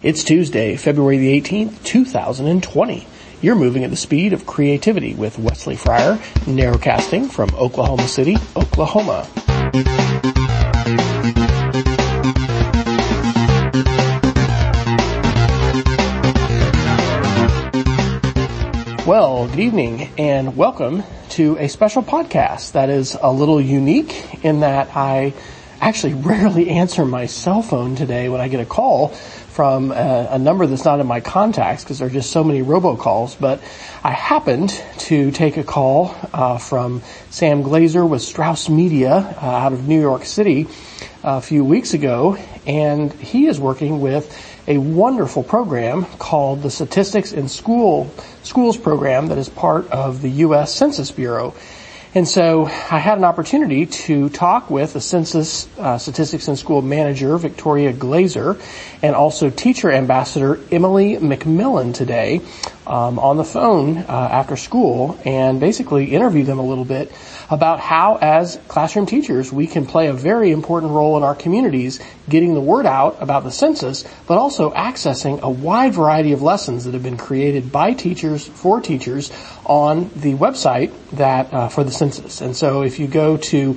It's Tuesday, February the 18th, 2020. You're moving at the speed of creativity with Wesley Fryer, narrowcasting from Oklahoma City, Oklahoma. Well, good evening and welcome to a special podcast that is a little unique in that I actually rarely answer my cell phone today when I get a call from a number that's not in my contacts because there are just so many robocalls. But I happened to take a call from Sam Glazer with Strauss Media out of New York City a few weeks ago, and he is working with a wonderful program called the Statistics in Schools program that is part of the U.S. Census Bureau. And so I had an opportunity to talk with the Census Statistics in School manager, Victoria Glazer, and also teacher ambassador Emily McMillan today on the phone after school, and basically interview them a little bit about how, as classroom teachers, we can play a very important role in our communities getting the word out about the census, but also accessing a wide variety of lessons that have been created by teachers for teachers on the website that for the census. And so if you go to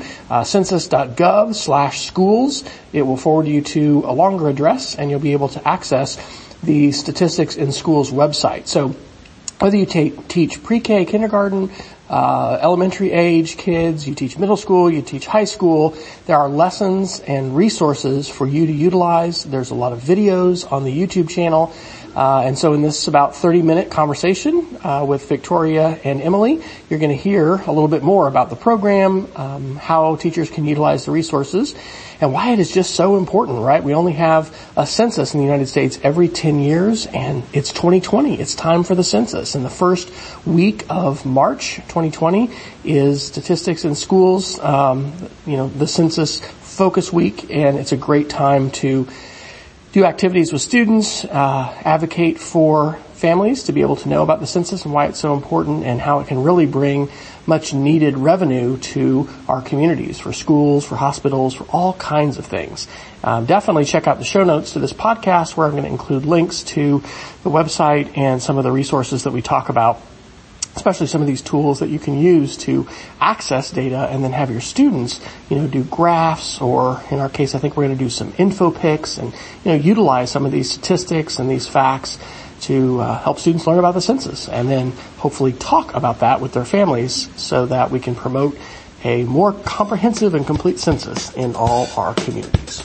census.gov/schools, it will forward you to a longer address, and you'll be able to access the Statistics in Schools website. So whether you teach pre-K, kindergarten, elementary age kids, you teach middle school, you teach high school, there are lessons and resources for you to utilize. There's a lot of videos on the YouTube channel. And so in this about 30-minute conversation with Victoria and Emily, you're going to hear a little bit more about the program, how teachers can utilize the resources, and why it is just so important, right? We only have a census in the United States every 10 years, and it's 2020. It's time for the census. And the first week of March 2020 is Statistics in Schools, the Census Focus Week, and it's a great time to do activities with students, advocate for families to be able to know about the census and why it's so important and how it can really bring much needed revenue to our communities, for schools, for hospitals, for all kinds of things. Definitely check out the show notes to this podcast where I'm going to include links to the website and some of the resources that we talk about, especially some of these tools that you can use to access data and then have your students, do graphs, or in our case, I think we're going to do some info picks and, utilize some of these statistics and these facts to help students learn about the census and then hopefully talk about that with their families so that we can promote a more comprehensive and complete census in all our communities.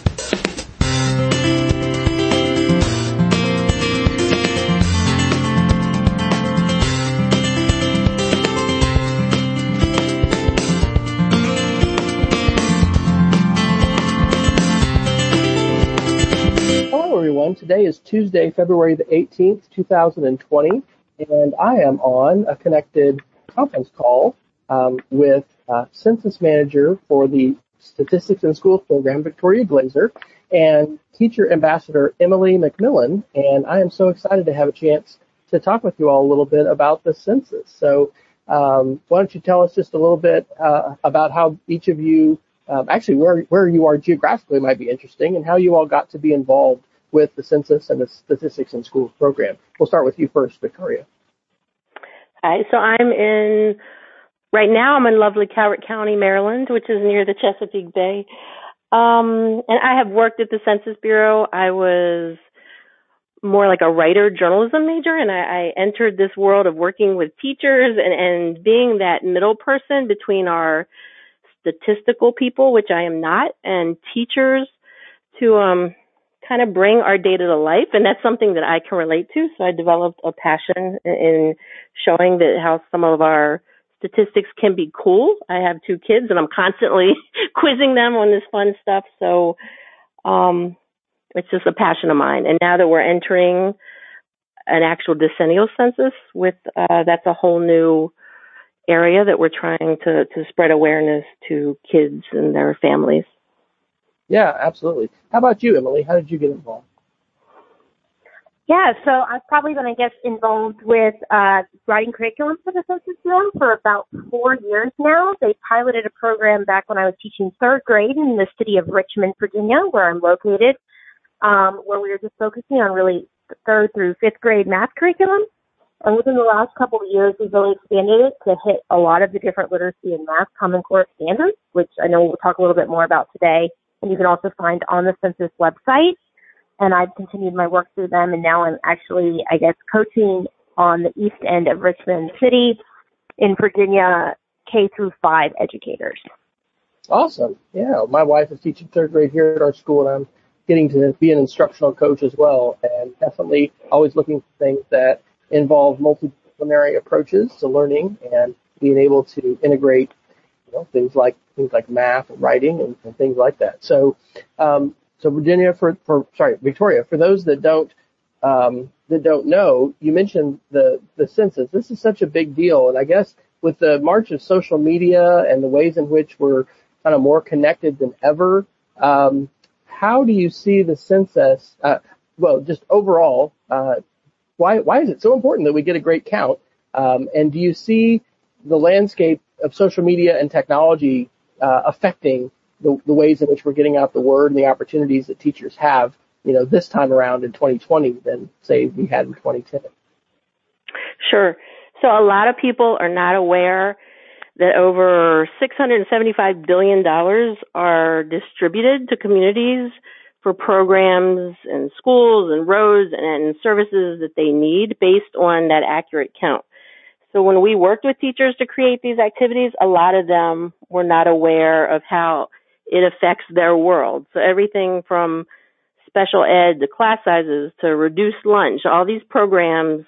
Today is Tuesday, February the 18th, 2020, and I am on a connected conference call with Census Manager for the Statistics in Schools program, Victoria Glazer, and Teacher Ambassador Emily McMillan, and I am so excited to have a chance to talk with you all a little bit about the census. So why don't you tell us just a little bit about how each of you, where you are geographically might be interesting, and how you all got to be involved with the census and the Statistics in Schools program. We'll start with you first, Victoria. Hi, so right now I'm in lovely Calvert County, Maryland, which is near the Chesapeake Bay. And I have worked at the Census Bureau. I was more like a writer, journalism major, and I entered this world of working with teachers and being that middle person between our statistical people, which I am not, and teachers to kind of bring our data to life, and that's something that I can relate to. So I developed a passion in showing that how some of our statistics can be cool. I have 2 kids, and I'm constantly quizzing them on this fun stuff. So it's just a passion of mine. And now that we're entering an actual decennial census, that's a whole new area that we're trying to spread awareness to kids and their families. Yeah, absolutely. How about you, Emily? How did you get involved? Yeah, so I've probably been, involved with writing curriculum for the Census Bureau for about 4 years now. They piloted a program back when I was teaching 3rd grade in the city of Richmond, Virginia, where I'm located. where we were just focusing on really third through fifth grade math curriculum. And within the last couple of years, we've really expanded it to hit a lot of the different literacy and math Common Core standards, which I know we'll talk a little bit more about today. And you can also find on the census website. And I've continued my work through them. And now I'm actually, coaching on the east end of Richmond City in Virginia, K through 5 educators. Awesome. Yeah. My wife is teaching third grade here at our school, and I'm getting to be an instructional coach as well. And definitely always looking for things that involve multidisciplinary approaches to learning and being able to integrate, things like math and writing and things like that. So, Victoria, for those that don't know, you mentioned the census. This is such a big deal. And I guess with the march of social media and the ways in which we're kind of more connected than ever, how do you see the census, just overall, why is it so important that we get a great count? And do you see the landscape of social media and technology affecting the ways in which we're getting out the word and the opportunities that teachers have, this time around in 2020 than, say, we had in 2010? Sure. So a lot of people are not aware that over $675 billion are distributed to communities for programs and schools and roads and services that they need based on that accurate count. So when we worked with teachers to create these activities, a lot of them were not aware of how it affects their world. So everything from special ed to class sizes to reduced lunch, all these programs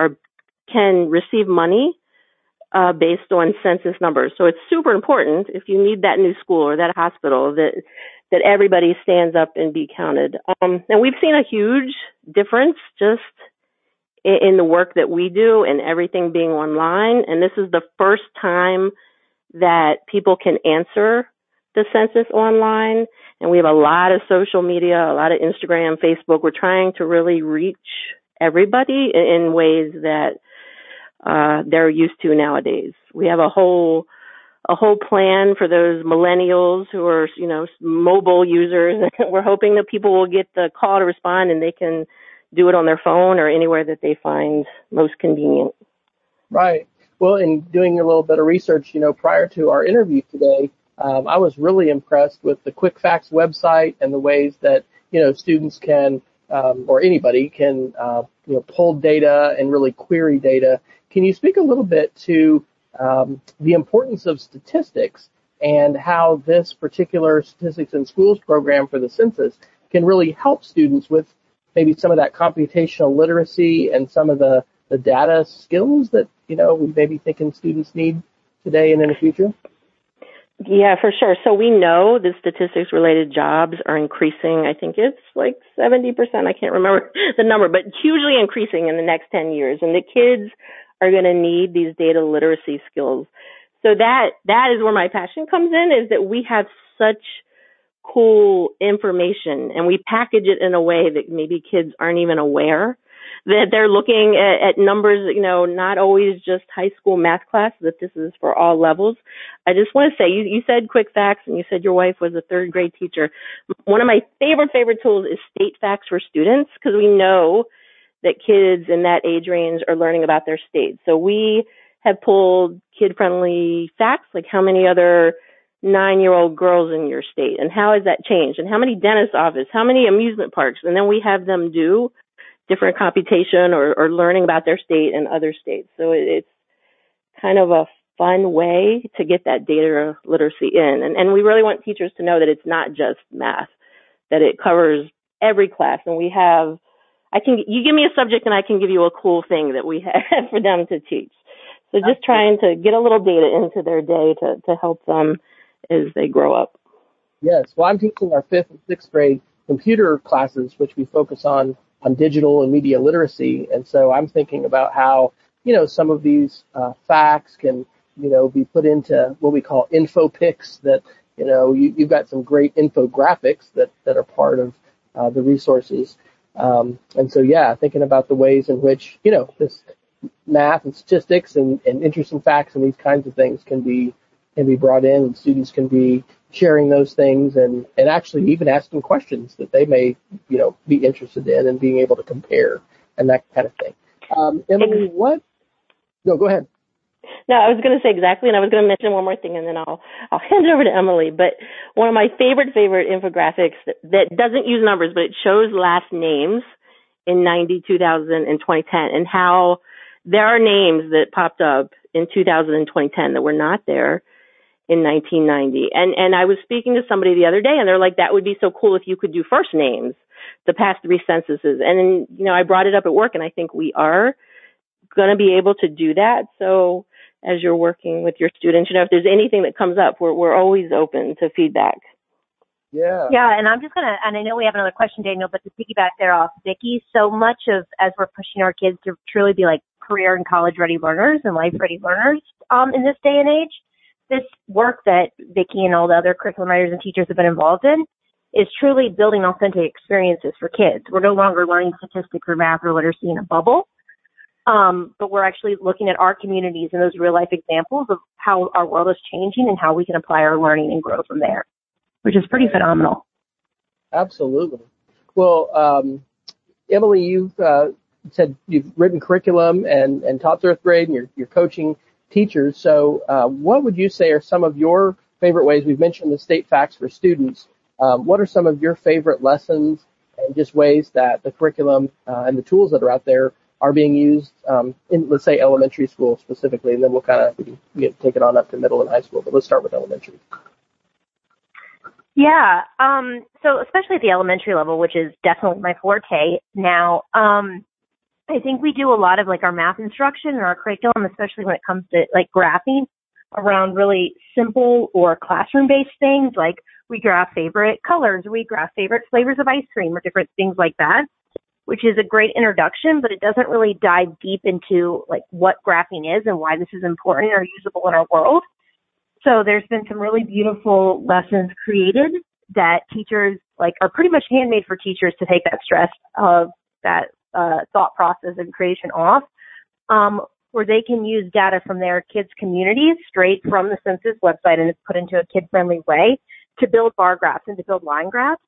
can receive money based on census numbers. So it's super important if you need that new school or that hospital that everybody stands up and be counted. And we've seen a huge difference just in the work that we do and everything being online. And this is the first time that people can answer the census online. And we have a lot of social media, a lot of Instagram, Facebook. We're trying to really reach everybody in ways that they're used to nowadays. We have a whole plan for those millennials who are, mobile users. We're hoping that people will get the call to respond and they can do it on their phone or anywhere that they find most convenient. Right. Well, in doing a little bit of research, prior to our interview today, I was really impressed with the Quick Facts website and the ways that, students can, or anybody can, pull data and really query data. Can you speak a little bit to the importance of statistics and how this particular Statistics in Schools program for the census can really help students with maybe some of that computational literacy and some of the data skills that, we may be thinking students need today and in the future? Yeah, for sure. So we know the statistics-related jobs are increasing. I think it's like 70%. I can't remember the number, but hugely increasing in the next 10 years. And the kids are going to need these data literacy skills. So that is where my passion comes in, is that we have such cool information and we package it in a way that maybe kids aren't even aware that they're looking at numbers, not always just high school math class, that this is for all levels. I just want to say, you said Quick Facts and you said your wife was a third grade teacher. One of my favorite tools is State Facts for Students, because we know that kids in that age range are learning about their state. So we have pulled kid-friendly facts, like how many other 9-year-old girls in your state, and how has that changed, and how many dentist offices, how many amusement parks, and then we have them do different computation or learning about their state and other states. So it's kind of a fun way to get that data literacy in. And we really want teachers to know that it's not just math, that it covers every class. And we have, you give me a subject and I can give you a cool thing that we have for them to teach. So just trying to get a little data into their day to help them as they grow up. Yes. Well, I'm teaching our 5th and 6th grade computer classes, which we focus on digital and media literacy. And so I'm thinking about how, some of these facts can, be put into what we call info pics that, you've got some great infographics that are part of the resources. And so, thinking about the ways in which, this math and statistics and interesting facts and these kinds of things can be brought in, and students can be sharing those things and actually even asking questions that they may, be interested in and being able to compare and that kind of thing. Emily, no, go ahead. No, I was going to say exactly, and I was going to mention one more thing, and then I'll hand it over to Emily. But one of my favorite infographics that doesn't use numbers, but it shows last names in 90, 2000, and 2010, and how there are names that popped up in 2000 and 2010 that were not there in 1990. And I was speaking to somebody the other day, and they're like, that would be so cool if you could do first names the past 3 censuses. And, I brought it up at work, and I think we are going to be able to do that. So as you're working with your students, if there's anything that comes up, we're always open to feedback. Yeah. Yeah. And I'm just going to, and I know we have another question, Daniel, but to piggyback there off Vicki, so much of, as we're pushing our kids to truly be like career and college ready learners and life ready learners, in this day and age, this work that Vicki and all the other curriculum writers and teachers have been involved in is truly building authentic experiences for kids. We're no longer learning statistics or math or literacy in a bubble. But we're actually looking at our communities and those real life examples of how our world is changing and how we can apply our learning and grow from there, which is pretty phenomenal. Absolutely. Well, Emily, you've said you've written curriculum and taught third grade, and you're coaching teachers. So what would you say are some of your favorite ways? We've mentioned the state facts for students. What are some of your favorite lessons and just ways that the curriculum and the tools that are out there are being used in, let's say, elementary school specifically, and then we'll take it on up to middle and high school. But let's start with elementary. Yeah. So especially at the elementary level, which is definitely my forte now, I think we do a lot of like our math instruction and our curriculum, especially when it comes to like graphing around really simple or classroom-based things, like we graph favorite colors, we graph favorite flavors of ice cream or different things like that, which is a great introduction, but it doesn't really dive deep into like what graphing is and why this is important or usable in our world. So there's been some really beautiful lessons created that teachers like are pretty much handmade for teachers to take that stress of that thought process and creation off, where they can use data from their kids' communities straight from the census website, and it's put into a kid-friendly way to build bar graphs and to build line graphs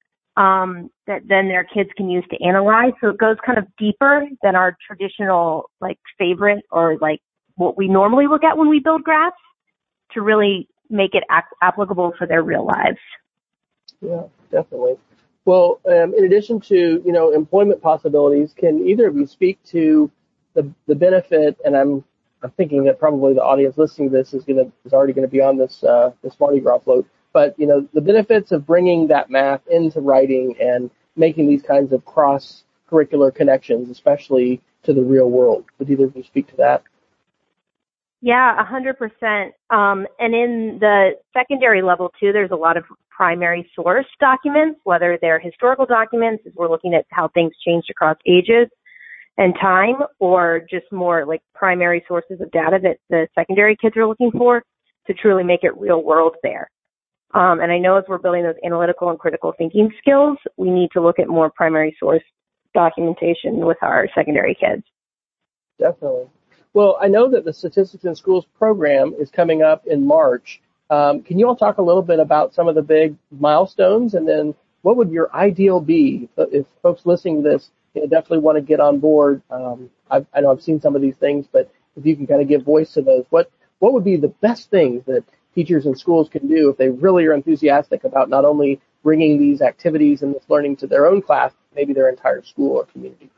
that then their kids can use to analyze. So it goes kind of deeper than our traditional like favorite or like what we normally look at when we build graphs to really make it applicable for their real lives. Yeah, definitely. Well, in addition to, employment possibilities, can either of you speak to the benefit, and I'm thinking that probably the audience listening to this is already going to be on this Mardi Gras float, but, the benefits of bringing that math into writing and making these kinds of cross-curricular connections, especially to the real world. Would either of you speak to that? Yeah, 100%. And in the secondary level too, there's a lot of primary source documents, whether they're historical documents, as we're looking at how things changed across ages and time, or just more like primary sources of data that the secondary kids are looking for to truly make it real world there. And I know as we're building those analytical and critical thinking skills, we need to look at more primary source documentation with our secondary kids. Definitely. Well, I know that the Statistics in Schools program is coming up in March. Can you all talk a little bit about some of the big milestones, and then what would your ideal be if folks listening to this definitely want to get on board? I know I've seen some of these things, but if you can kind of give voice to those, what would be the best things that teachers and schools can do if they really are enthusiastic about not only bringing these activities and this learning to their own class, maybe their entire school or community?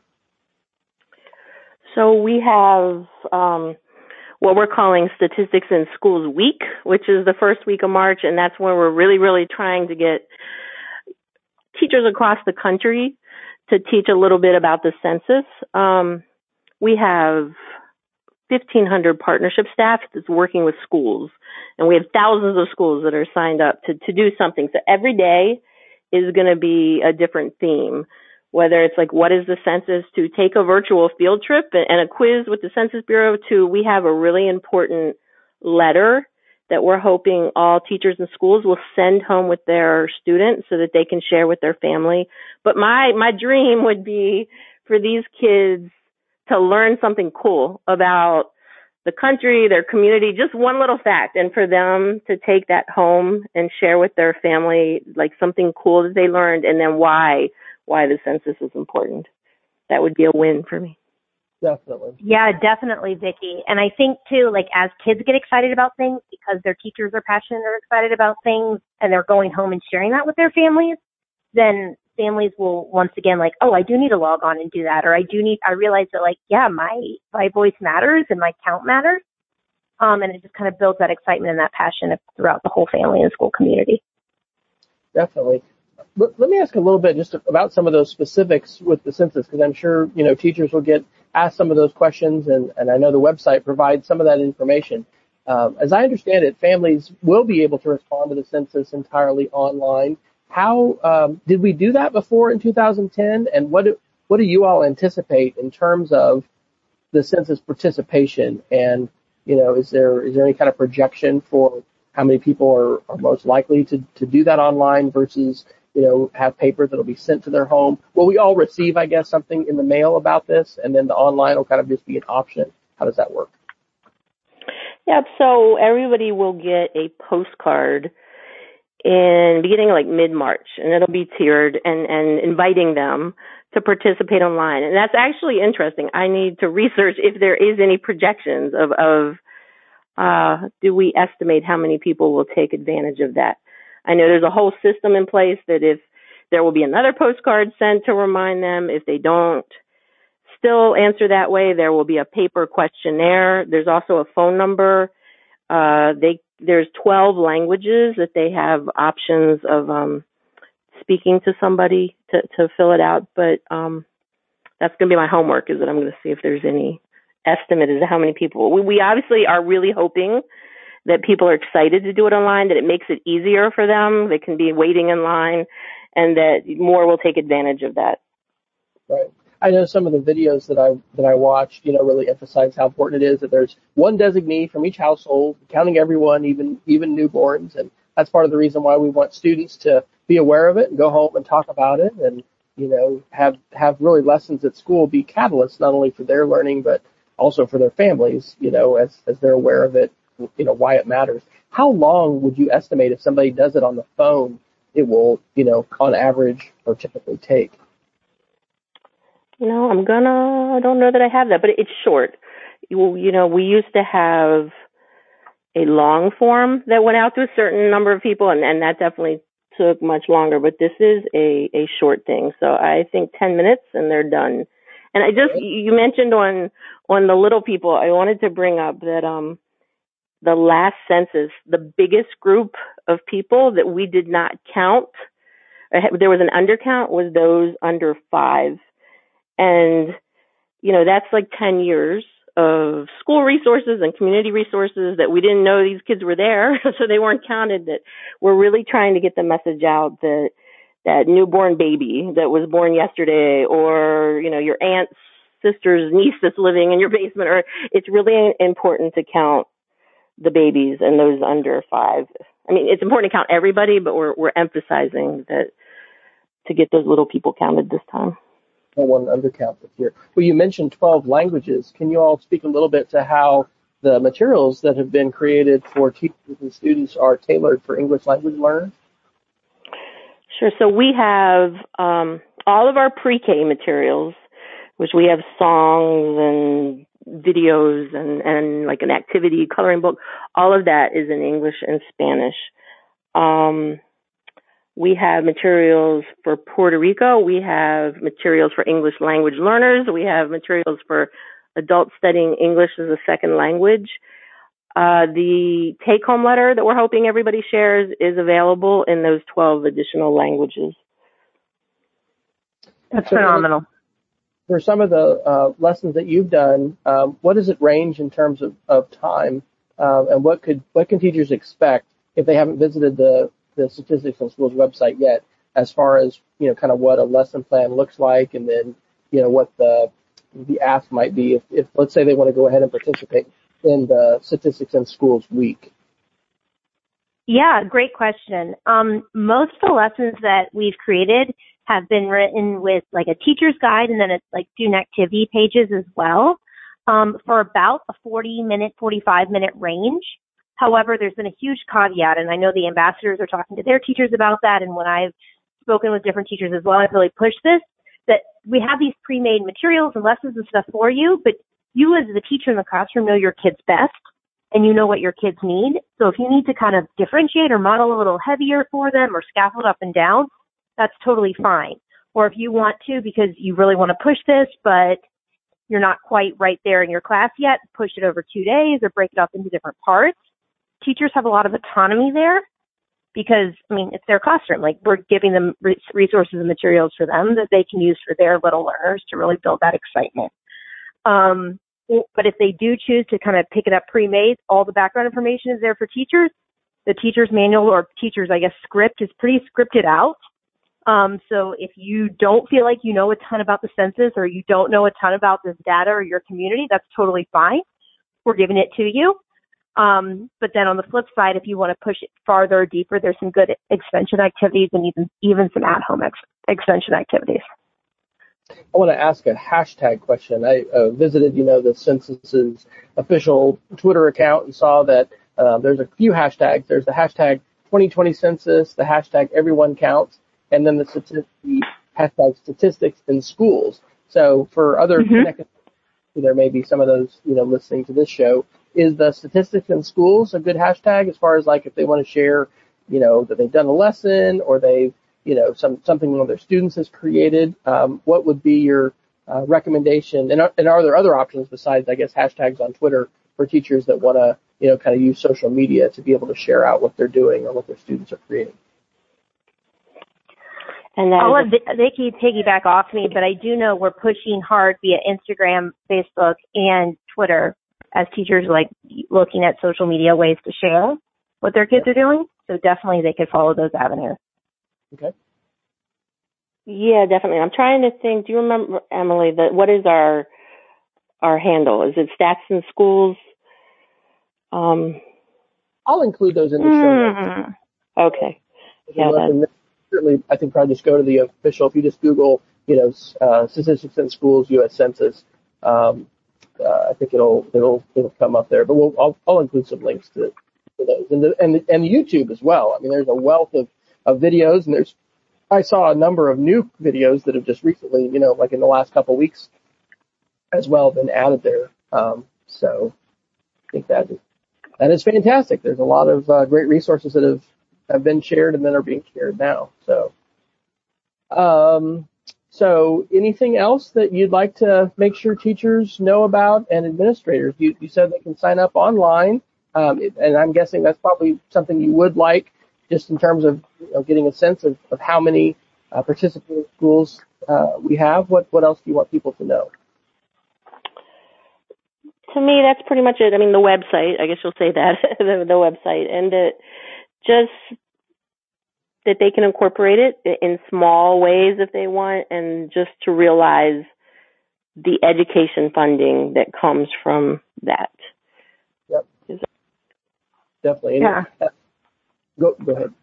So we have what we're calling Statistics in Schools Week, which is the first week of March, and that's when we're really, really trying to get teachers across the country to teach a little bit about the census. We have 1,500 partnership staff that's working with schools, and we have thousands of schools that are signed up to do something. So every day is going to be a different theme, whether it's like, what is the census, to take a virtual field trip and a quiz with the Census Bureau, to we have a really important letter that we're hoping all teachers and schools will send home with their students so that they can share with their family. But my dream would be for these kids to learn something cool about the country, their community, just one little fact. And for them to take that home and share with their family, like something cool that they learned, and then why the census is important. That would be a win for me. Definitely. Yeah, definitely, Vicki. And I think too, like as kids get excited about things because their teachers are passionate or excited about things and they're going home and sharing that with their families, then families will once again like, oh, I do need to log on and do that. Or I realize that like, yeah, my voice matters and my count matters. And it just kind of builds that excitement and that passion throughout the whole family and school community. Definitely. Let me ask a little bit just about some of those specifics with the census, because I'm sure, teachers will get asked some of those questions, and I know the website provides some of that information. As I understand it, families will be able to respond to the census entirely online. How did we do that before in 2010? And what do you all anticipate in terms of the census participation? And, is there any kind of projection for how many people are most likely to do that online versus, have paper that'll be sent to their home? Will we all receive, I guess, something in the mail about this, and then the online will kind of just be an option? How does that work? Yeah, so everybody will get a postcard in beginning like mid-March, and it'll be tiered and inviting them to participate online. And that's actually interesting. I need to research if there is any projections of do we estimate how many people will take advantage of that. I know there's a whole system in place that if there will be another postcard sent to remind them, if they don't still answer that way, there will be a paper questionnaire. There's also a phone number. There's 12 languages that they have options of speaking to somebody to fill it out. But that's going to be my homework, is that I'm going to see if there's any estimate as to how many people. We obviously are really hoping that people are excited to do it online, that it makes it easier for them. They can be waiting in line, and that more will take advantage of that. Right. I know some of the videos that I watched, really emphasize how important it is that there's one designee from each household, counting everyone, even newborns. And that's part of the reason why we want students to be aware of it and go home and talk about it, and, have really lessons at school be catalysts, not only for their learning, but also for their families, as they're aware of it, why it matters. How long would you estimate if somebody does it on the phone, it will, on average or typically take? I don't know that I have that, but it's short. We used to have a long form that went out to a certain number of people, and that definitely took much longer, but this is a short thing. So I think 10 minutes and they're done. And you mentioned on the little people, I wanted to bring up that, the last census, the biggest group of people that we did not count, there was an undercount, was those under 5. And, that's like 10 years of school resources and community resources that we didn't know these kids were there, so they weren't counted. That we're really trying to get the message out that newborn baby that was born yesterday, or, your aunt's sister's niece that's living in your basement, or it's really important to count the babies and those under 5. I mean, it's important to count everybody, but we're emphasizing that to get those little people counted this time. No one undercount this year. Well, you mentioned 12 languages. Can you all speak a little bit to how the materials that have been created for teachers and students are tailored for English language learners? Sure. So we have all of our pre-K materials, which we have songs and videos and like an activity coloring book. All of that is in English and Spanish. We have materials for Puerto Rico. We have materials for English language learners. We have materials for adults studying English as a second language. The take-home letter that we're hoping everybody shares is available in those 12 additional languages. That's phenomenal. For some of the lessons that you've done, what does it range in terms of time, and what can teachers expect if they haven't visited the Statistics in Schools website yet, as far as kind of what a lesson plan looks like, and then what the ask might be if let's say they want to go ahead and participate in the Statistics in Schools week? Yeah, great question. Most of the lessons that we've created have been written with like a teacher's guide, and then it's like student activity pages as well. for about a 40-minute, 45-minute range. However, there's been a huge caveat, and I know the ambassadors are talking to their teachers about that, and when I've spoken with different teachers as well, I've really pushed this, that we have these pre-made materials and lessons and stuff for you, but you as the teacher in the classroom know your kids best, and you know what your kids need. So if you need to kind of differentiate or model a little heavier for them or scaffold up and down, that's totally fine. Or if you want to, because you really want to push this, but you're not quite right there in your class yet, push it over 2 days or break it up into different parts. Teachers have a lot of autonomy there because, I mean, it's their classroom. Like, we're giving them resources and materials for them that they can use for their little learners to really build that excitement. But if they do choose to kind of pick it up pre-made, all the background information is there for teachers. The teacher's manual or teacher's, I guess, script is pretty scripted out. So if you don't feel like you know a ton about the census or you don't know a ton about this data or your community, that's totally fine. We're giving it to you. But then on the flip side, if you want to push it farther or deeper, there's some good extension activities and even some at-home extension activities. I want to ask a hashtag question. I visited, the census's official Twitter account and saw that there's a few hashtags. There's the hashtag 2020 census, the hashtag everyone counts, and then the hashtag statistics in schools. So for other connected, there may be some of those, listening to this show. Is the statistics in schools a good hashtag as far as like if they want to share, that they've done a lesson or they've, something one of their students has created? What would be your recommendation? And are there other options besides, I guess, hashtags on Twitter for teachers that want to, kind of use social media to be able to share out what they're doing or what their students are creating? And I'll let Vicki piggyback off me, but I do know we're pushing hard via Instagram, Facebook, and Twitter as teachers like looking at social media ways to share what their kids are doing. So definitely they could follow those avenues. Okay. Yeah, definitely. I'm trying to think. Do you remember, Emily, what is our handle? Is it Stats in Schools? I'll include those in the show notes. Okay. Certainly, I think probably just go to the official. If you just Google, statistics in schools, U.S. Census, I think it'll come up there. But I'll include some links to those and YouTube as well. I mean, there's a wealth of videos, and I saw a number of new videos that have just recently, like in the last couple of weeks, as well, been added there. So I think that is fantastic. There's a lot of great resources that have been shared and then are being shared now. So anything else that you'd like to make sure teachers know about and administrators? You said they can sign up online, and I'm guessing that's probably something you would like, just in terms of getting a sense of how many participating schools we have. What else do you want people to know? To me, that's pretty much it. I mean, the website, I guess you'll say that, the website, and just that they can incorporate it in small ways if they want, and just to realize the education funding that comes from that. Yep. Definitely. Yeah. Go ahead.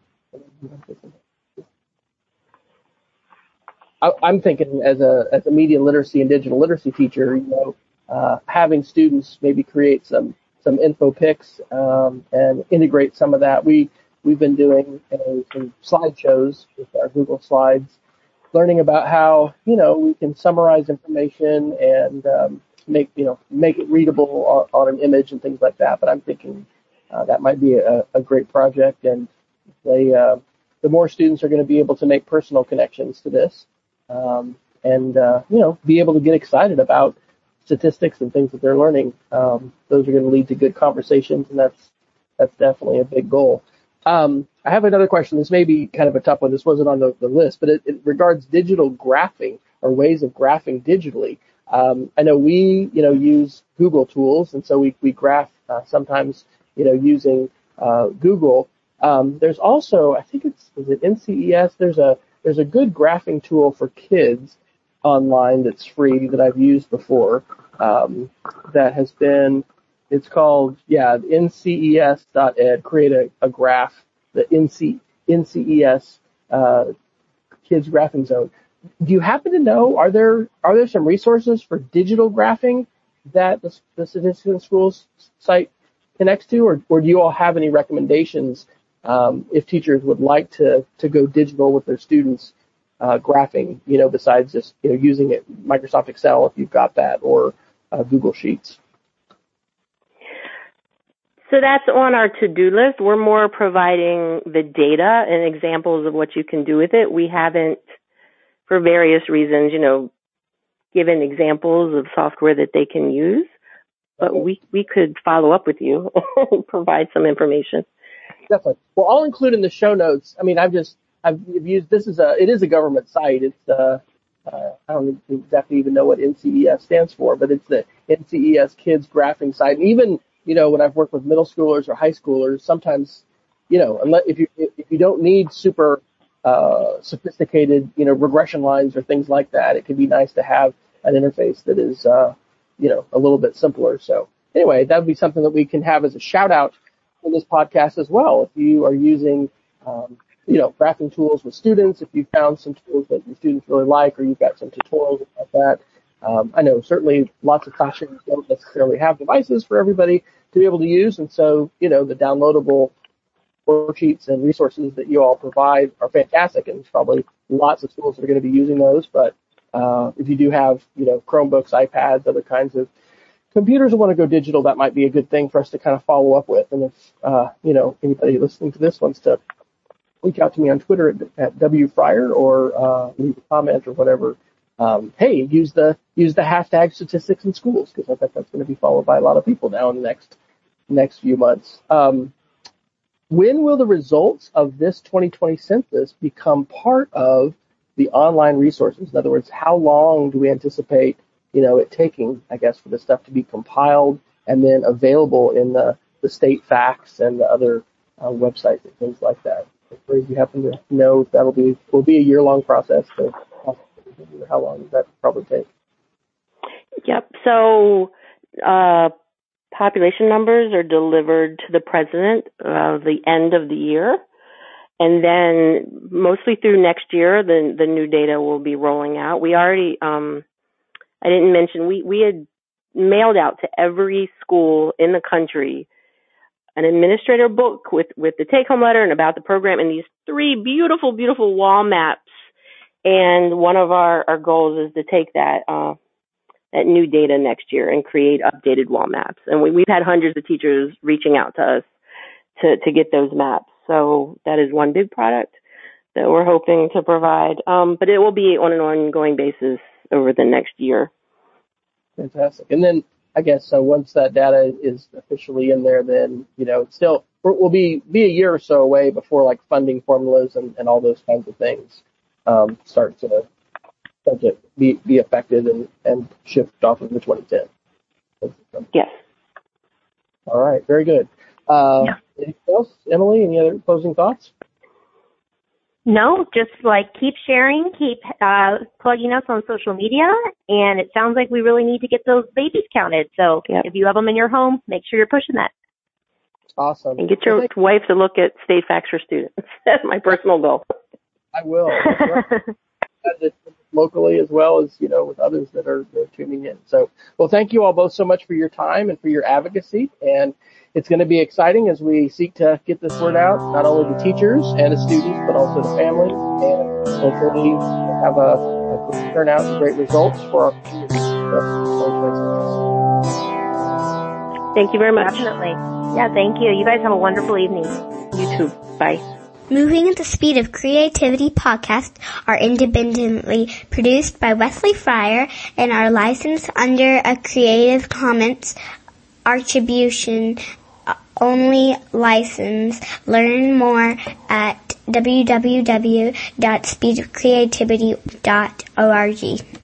I'm thinking as a media literacy and digital literacy teacher, having students maybe create some info pics and integrate some of that. We've been doing some slideshows with our Google Slides, learning about how we can summarize information and make it readable on an image and things like that. But I'm thinking that might be a great project, and the more students are going to be able to make personal connections to this, and be able to get excited about statistics and things that they're learning. Those are going to lead to good conversations, and that's definitely a big goal. I have another question. This may be kind of a tough one. This wasn't on the list, but it regards digital graphing or ways of graphing digitally. I know we, use Google tools, and so we graph sometimes, using Google. There's also, I think is it NCES? There's a good graphing tool for kids online that's free that I've used before. That has been. It's called, NCES.ed, create a graph, the NCES Kids Graphing Zone. Do you happen to know, are there some resources for digital graphing that the Statistics in Schools site connects to, or do you all have any recommendations if teachers would like to go digital with their students, graphing, besides just using it, Microsoft Excel if you've got that, or Google Sheets? So that's on our to-do list. We're more providing the data and examples of what you can do with it. We haven't, for various reasons, given examples of software that they can use, but we could follow up with you and provide some information. Definitely. Well, I'll include in the show notes. I mean, I've used, it is a government site. It's, I don't exactly even know what NCES stands for, but it's the NCES Kids Graphing site. And even, when I've worked with middle schoolers or high schoolers, sometimes, unless if you don't need super sophisticated, regression lines or things like that, it can be nice to have an interface that is, a little bit simpler. So anyway, that would be something that we can have as a shout out in this podcast as well. If you are using, graphing tools with students, if you found some tools that your students really like, or you've got some tutorials about that. I know certainly lots of classrooms don't necessarily have devices for everybody to be able to use. And so, the downloadable worksheets and resources that you all provide are fantastic. And there's probably lots of schools that are going to be using those. But, if you do have, Chromebooks, iPads, other kinds of computers that want to go digital, that might be a good thing for us to kind of follow up with. And if, anybody listening to this wants to reach out to me on Twitter at WFryer or leave a comment or whatever. Hey, use the hashtag Statistics in Schools, because I bet that's going to be followed by a lot of people now in the next few months. When will the results of this 2020 census become part of the online resources? In other words, how long do we anticipate, it taking, I guess, for the stuff to be compiled and then available in the state facts and the other websites and things like that? If you happen to know, will be a year-long process. So how long does that probably take? Yep. So population numbers are delivered to the president the end of the year. And then mostly through next year, the new data will be rolling out. We already, I didn't mention, we had mailed out to every school in the country an administrator book with the take-home letter and about the program, and these 3 beautiful, beautiful wall maps. And one of our goals is to take that new data next year and create updated wall maps. And we've had hundreds of teachers reaching out to us to get those maps. So that is one big product that we're hoping to provide. But it will be on an ongoing basis over the next year. Fantastic. And then I guess so once that data is officially in there, then, it's still, we'll be a year or so away before like funding formulas and all those kinds of things start to be affected and shift off of the 2010. Yes. All right. Very good. Anything else, Emily? Any other closing thoughts? No, just keep sharing, keep plugging us on social media, and it sounds like we really need to get those babies counted. So If you have them in your home, make sure you're pushing that. Awesome. And get your wife to look at state facts for students. That's my personal goal. I will. Locally as well as, with others that are tuning in. So, well, thank you all both so much for your time and for your advocacy. And it's going to be exciting as we seek to get this word out, not only to teachers and to students, but also to families, and hopefully have a great turnout and great results for our community. Thank you very much. Definitely. Yeah, thank you. You guys have a wonderful evening. You too. Bye. Moving at the Speed of Creativity podcasts are independently produced by Wesley Fryer and are licensed under a Creative Commons Attribution Only license. Learn more at www.speedofcreativity.org.